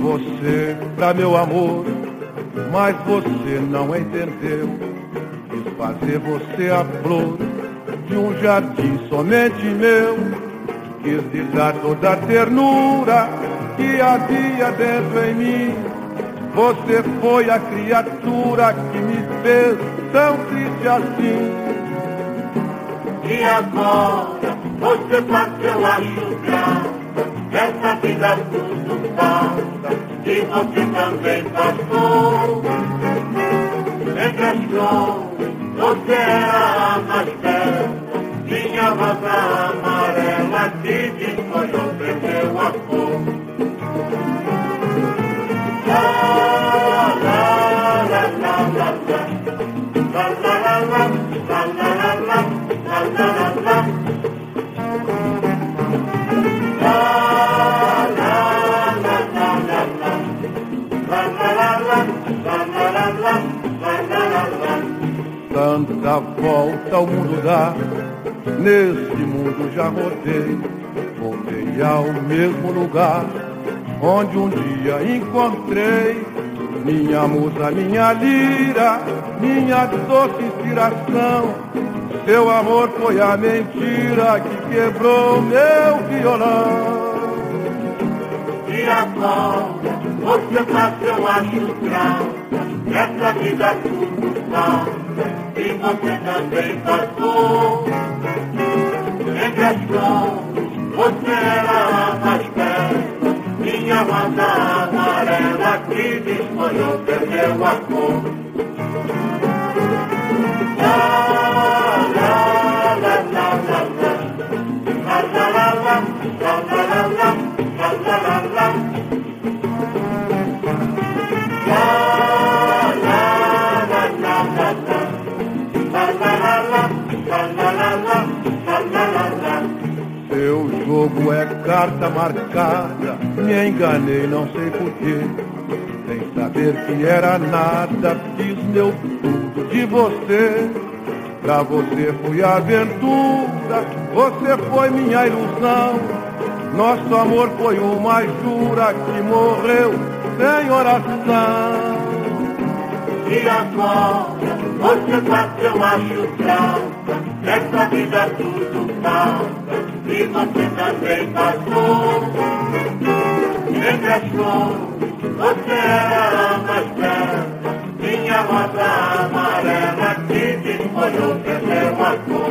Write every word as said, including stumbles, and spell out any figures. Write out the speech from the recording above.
você pra meu amor, mas você não entendeu. Quis fazer você a flor de um jardim somente meu. Quis lhe dar toda a ternura que havia dentro em mim. Você foi a criatura que me fez tão triste assim. E agora você passou a julgar. Essa vida tudo passa e você também passou. Entre as flores você era a mais bela. Minha rosa amarela que desfolhou, perdeu a cor. La la la la la la la la la la la la la la la. Tanta volta ao mundo dá, nesse mundo já rodei. Voltei ao mesmo lugar onde um dia encontrei minha musa, minha lira, minha doce inspiração. Seu amor foi a mentira que quebrou meu violão. E agora você passou a julgar. Essa vida tudo passa e você também passou. Entre as flores você era a mais bela. Minha rosa amarela que desfolhou, perdeu a cor. La la la la la la la la la la la la la la la. Seu jogo é carta marcada, me enganei, não sei porquê. Sem saber que era nada, fiz meu tudo de você. Pra você fui aventura, você foi minha ilusão. Nosso amor foi uma jura que morreu sem oração. E agora você passou a chutar. Essa vida tudo passa e você também passou. Entre as flores você era a mais bela. Minha rosa amarela que desfolhou, perdeu a cor.